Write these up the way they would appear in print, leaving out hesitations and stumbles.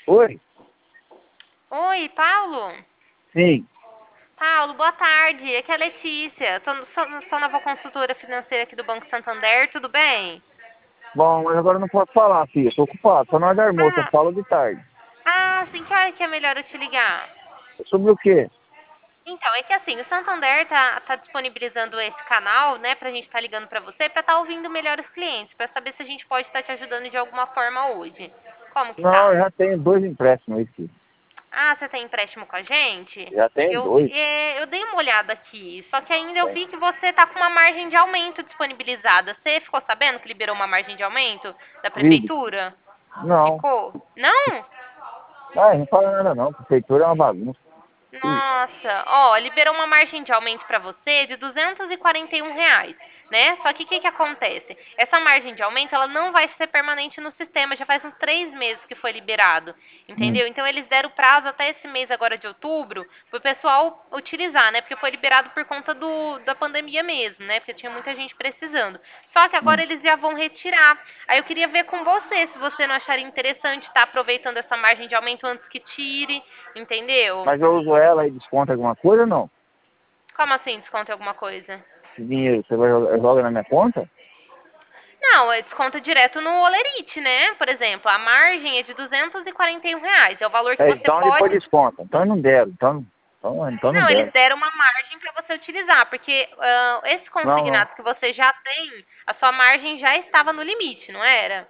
Oi? Oi, Paulo? Sim. Paulo, boa tarde. Aqui é a Letícia. Sou nova consultora financeira aqui do Banco Santander, tudo bem? Bom, mas agora eu não posso falar, filha. Tô ocupado. Só na hora do almoço. Eu Ah, falo de tarde. sim, que hora que é melhor eu te ligar? Sobre o quê? Então, é que assim, o Santander tá disponibilizando esse canal, né, pra gente estar ligando pra você, pra estar ouvindo melhor os clientes, pra saber se a gente pode estar te ajudando de alguma forma hoje. Como que Não, tá? eu já tenho 2 empréstimos aí, filho. Ah, você tem empréstimo com a gente? Já tenho Eu, 2. eu dei uma olhada aqui, só que ainda eu vi que você tá com uma margem de aumento disponibilizada. Você ficou sabendo que liberou uma margem de aumento da Vive? prefeitura? Não. Ficou? Não? Ah, não fala nada não. Prefeitura é uma bagunça. Ih, Nossa, ó, liberou uma margem de aumento para você de R$ 241, né? Só que o que acontece? Essa margem de aumento, ela não vai ser permanente no sistema, já faz uns 3 meses que foi liberado, hum, entendeu? Então eles deram prazo até esse mês agora de outubro pro pessoal utilizar, né? Porque foi liberado por conta da pandemia mesmo, né? Porque tinha muita gente precisando. Só que agora hum. eles já vão retirar. Aí eu queria ver com você, se você não acharia interessante estar aproveitando essa margem de aumento antes que tire, entendeu? Mas eu uso ela e desconta alguma coisa ou não? Como assim, desconta em alguma coisa? Esse dinheiro você vai joga na minha conta? Não, é desconto direto no Olerite, né? Por exemplo, a margem é de R$ 241. É o valor que É, você então depois pode. desconta. Então não deram. Então não Não, eles deram. deram uma margem para você utilizar, porque esse Não, não. consignado que você já tem, a sua margem já estava no limite, não era?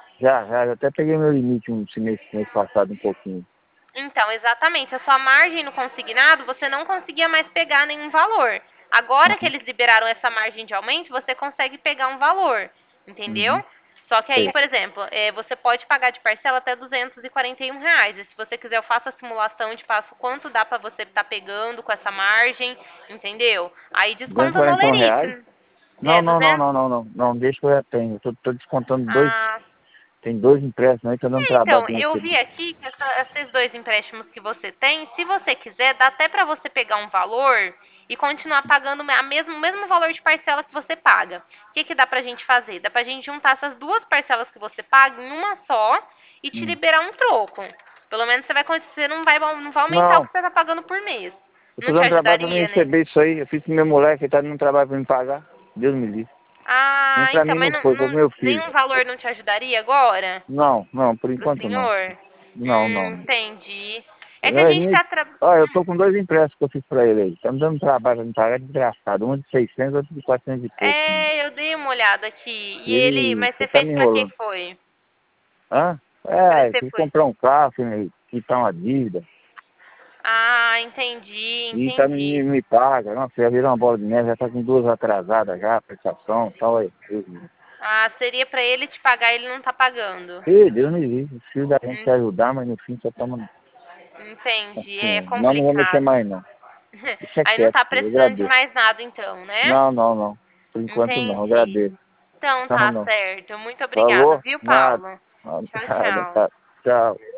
Já até peguei meu limite mês passado um pouquinho. Então, exatamente. A sua margem no consignado, você não conseguia mais pegar nenhum valor. Agora que Uhum. eles liberaram essa margem de aumento, você consegue pegar um valor, entendeu? Uhum. Só que aí, Sei. por exemplo, você pode pagar de parcela até R$ 241. E se você quiser, eu faço a simulação de passo quanto dá pra você estar pegando com essa margem, entendeu? Aí desconta no R$ 241? Olerite. Não, É, não, não, 200. não, não, não. Não, deixa que eu já tenho. Tô descontando dois. Ah, Tem 2 empréstimos aí, tá dando trabalho então, pra eu vi receber. aqui que esses dois empréstimos que você tem, se você quiser, dá até para você pegar um valor e continuar pagando o mesmo valor de parcela que você paga. O que dá pra gente fazer? Dá pra gente juntar essas duas parcelas que você paga em uma só e te Hum. liberar um troco. Pelo menos você não vai aumentar o Não, que você tá pagando por mês. eu tô Não te dando trabalho pra mim ajudaria, né? receber isso aí. Eu fiz pro meu moleque, ele tá dando trabalho pra me pagar. Deus me livre. Nem Ah, pra então, mim mas não foi, foi pro meu filho. nenhum valor não te ajudaria agora? Não, não, por Pro enquanto não. senhor? Não, não. Entendi. É que a Eu, gente me- tá eu tô com 2 empréstimos que eu fiz pra ele aí. Tá me dando trabalho pra me pagar desgraçado. Um de 600, outro de 400 e pouco. Eu dei uma olhada aqui. Ele Mas você tá fez me pra quem enrolando. foi? Hã? Pra É, você fui foi? comprar um carro, quitar uma dívida. Ah, entendi, E tá entendi. me paga. Nossa, já virou uma bola de neve, já tá com 2 atrasadas já, a prestação, tal aí. Ah, seria pra ele te pagar, ele não tá pagando. Ih, Deus me livre. O filho da gente En- quer ajudar, mas no fim só toma Entendi, é assim. Não vou mexer complicado. mais não. Deixa Aí não quieto, tá filho, eu precisando de agradeço. mais nada então, né? Não, não, não. Por enquanto não, eu Entendi. agradeço. Então Não, tá não. certo. Muito obrigada, Falou? viu, Nada. Paulo? Tchau, Nada, tchau. tá. Tchau.